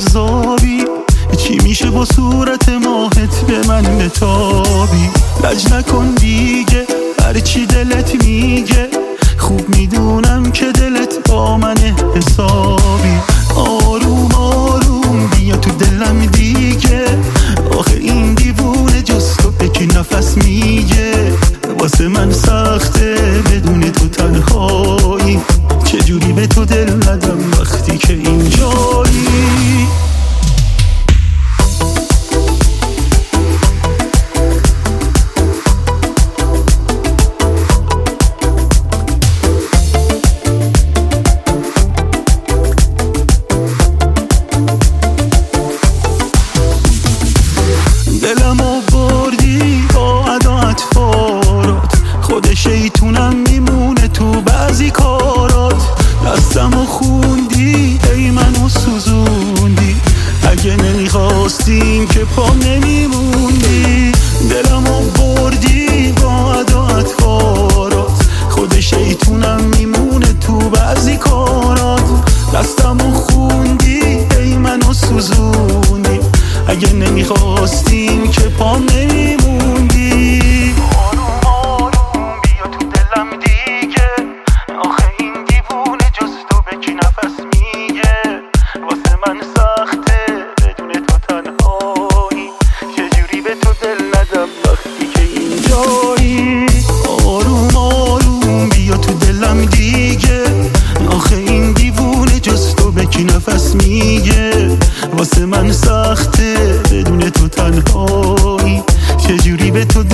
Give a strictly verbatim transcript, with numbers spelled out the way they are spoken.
جذابی، چی میشه با صورت ماهت به من بتابی؟ لج نکن دیگه، هرچی دلت میگه، خوب میدونم که دلت با من حسابی. آروم آروم بیا تو دلم دیگه، آخه این دیوونه جز تو به کی نفس میگه؟ واسه من سخته بدون تو تنهایی، چجوری به تو دل ندم وقتی که اینجایی؟ دلمو بردی با ادا اطفارات، خود شیطونم میمونه تو بعضی کارات. دستمو خوندی ای منو سوزوندی، اگه نمیخواستیم که پا نمیموندی. دلمو بردی با ادا اطفارات، خود شیطونم میمونه تو بعضی کارات. دستمو خوندی ای منو سوزوندی، اگه نمیخواستیم که پا نمیموندی. آروم آروم بیا تو دلم دیگه، آخه این دیوونه جز تو به کی نفس میگه؟ واسه من سخته بدون تو تنهایی، چجوری به تو دل ندم وقتی که اینجایی؟ آروم آروم بیا تو دلم دیگه، آخه این دیوونه جز تو به کی نفس میگه؟ واسه من سخته بدون تو تنهایی، چجوری به تو